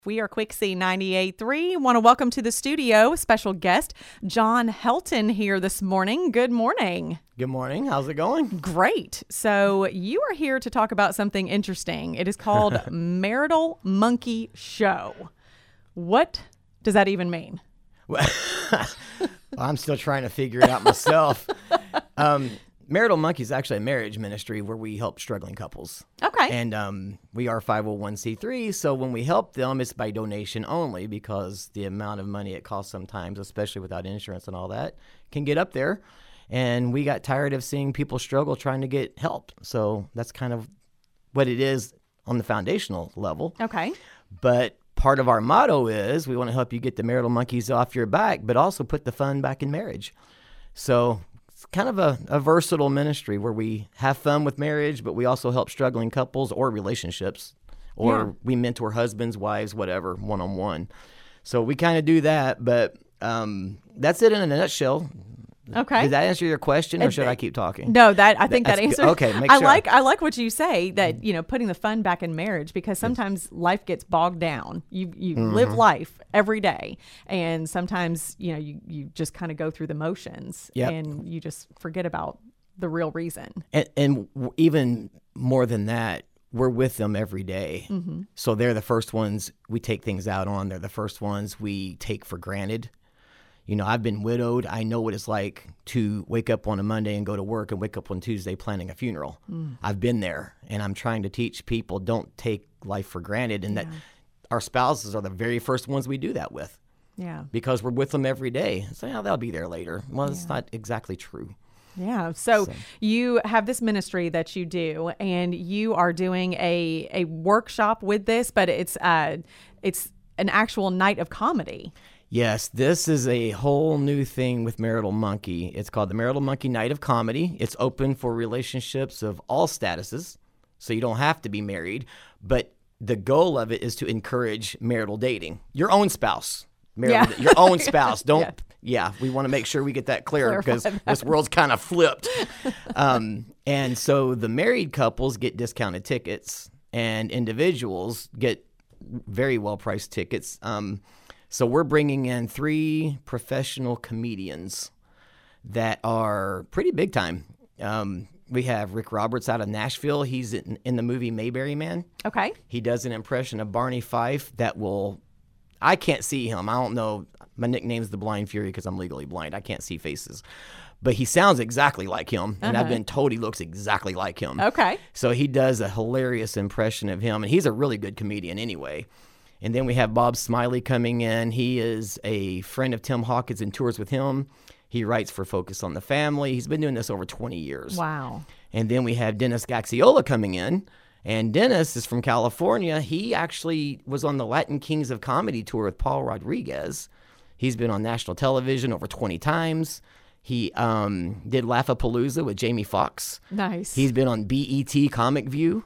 We are Quick C 98.3. Want to welcome to the studio special guest, John Helton, here this morning. Good morning. Good morning. How's it going? Great. So you are here to talk about something interesting. It is called Marital Monkey Show. What does that even mean? Well, I'm still trying to figure it out myself. Marital Monkey is actually a marriage ministry where we help struggling couples. Okay. And we are 501c3, so when we help them, it's by donation only because the amount of money it costs sometimes, especially without insurance and all that, can get up there. And we got tired of seeing people struggle trying to get help. So that's kind of what it is on the foundational level. Okay. But part of our motto is we want to help you get the marital monkeys off your back, but also put the fun back in marriage. So it's kind of a versatile ministry where we have fun with marriage, but we also help struggling couples or relationships, or we mentor husbands, wives, whatever, one-on-one. So we kind of do that, but that's it in a nutshell. Okay. Did that answer your question, or should I keep talking? No, I think that answers. Okay, make sure. I like what you say, that putting the fun back in marriage, because sometimes life gets bogged down. You live life every day, and sometimes you just kind of go through the motions, and you just forget about the real reason. And even more than that, we're with them every day. Mm-hmm. So they're the first ones we take things out on. They're the first ones we take for granted. I've been widowed. I know what it's like to wake up on a Monday and go to work and wake up on Tuesday planning a funeral. I've been there, and I'm trying to teach people don't take life for granted, and that our spouses are the very first ones we do that with. Yeah. Because we're with them every day. So, they'll be there later. Well, it's not exactly true. Yeah. So you have this ministry that you do, and you are doing a workshop with this, but it's an actual night of comedy. Yes, this is a whole new thing with Marital Monkey. It's called the Marital Monkey Night of Comedy. It's open for relationships of all statuses, so you don't have to be married. But the goal of it is to encourage marital dating. Your own spouse. Your own spouse. Don't. Yeah, we want to make sure we get that clear because this world's kind of flipped. And so the married couples get discounted tickets, and individuals get very well-priced tickets. So we're bringing in 3 professional comedians that are pretty big time. We have Rick Roberts out of Nashville. He's in the movie Mayberry Man. Okay. He does an impression of Barney Fife I can't see him. I don't know. My nickname's the Blind Fury because I'm legally blind. I can't see faces. But he sounds exactly like him, and I've been told he looks exactly like him. Okay. So he does a hilarious impression of him, and he's a really good comedian anyway. And then we have Bob Smiley coming in. He is a friend of Tim Hawkins and tours with him. He writes for Focus on the Family. He's been doing this over 20 years. Wow. And then we have Dennis Gaxiola coming in. And Dennis is from California. He actually was on the Latin Kings of Comedy tour with Paul Rodriguez. He's been on national television over 20 times. He did Laugh-A-Palooza with Jamie Foxx. Nice. He's been on BET Comic View.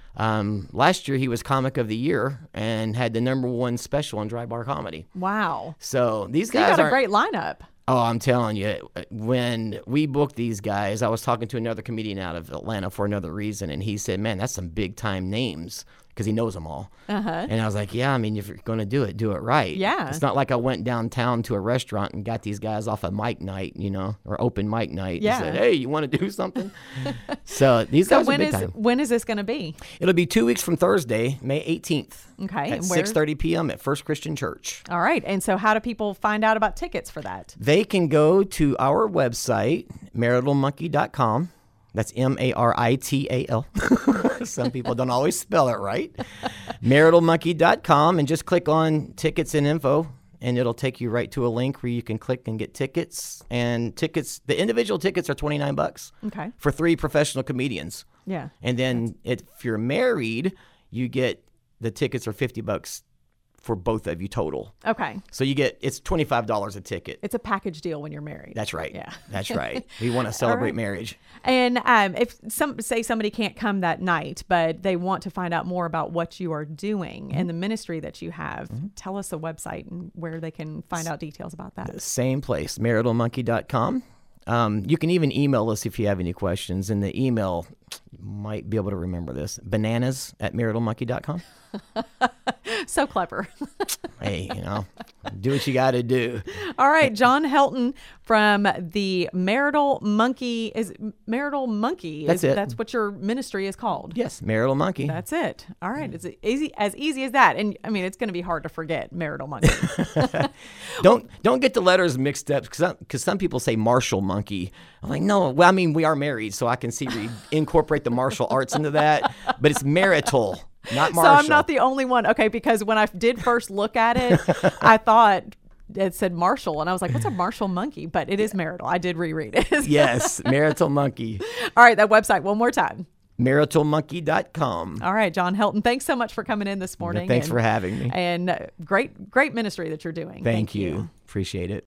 Last year, he was Comic of the Year and had the #1 special on Dry Bar Comedy. Wow. So these guys got a great lineup. Oh, I'm telling you, when we booked these guys, I was talking to another comedian out of Atlanta for another reason, and he said, man, that's some big-time names, because he knows them all. And I was like, yeah, I mean, if you're going to do it right. Yeah. It's not like I went downtown to a restaurant and got these guys off a mic night, or open mic night, and said, hey, you want to do something? So these guys are big time. When is this going to be? It'll be 2 weeks from Thursday, May 18th. Okay. At 6:30 p.m. at First Christian Church. All right. And so how do people find out about tickets for that? They can go to our website, maritalmonkey.com. That's MARITAL. Some people don't always spell it right. maritalmonkey.com, and just click on tickets and info, and it'll take you right to a link where you can click and get tickets. And the individual tickets are $29. Okay. For 3 professional comedians. Yeah. And then if you're married, the tickets are $50 for both of you total. Okay. So it's $25 a ticket. It's a package deal when you're married. That's right. Yeah. That's right. We want to celebrate marriage. And if somebody can't come that night, but they want to find out more about what you are doing and the ministry that you have, tell us the website and where they can find out details about that. Same place, maritalmonkey.com. You can even email us if you have any questions. In the email, you might be able to remember this, bananas@maritalmonkey.com. So clever. Hey, do what you got to do. All right, John Helton from the Marital Monkey. Is Marital Monkey? That's it. That's what your ministry is called. Yes, Marital Monkey. That's it. All right, it's easy as that. And I mean, it's going to be hard to forget Marital Monkey. Don't get the letters mixed up because some people say martial monkey. I'm like, no. Well, I mean, we are married, so I can see we incorporate the martial arts into that. But it's marital, not martial. So I'm not the only one. Okay, because when I did first look at it, I thought it said Marshall, and I was like, what's a Marshall monkey? But it is marital. I did reread it. Yes, marital monkey. All right, that website one more time. maritalmonkey.com. All right, John Helton, thanks so much for coming in this morning. Thanks for having me. And great ministry that you're doing. Thank you. Appreciate it.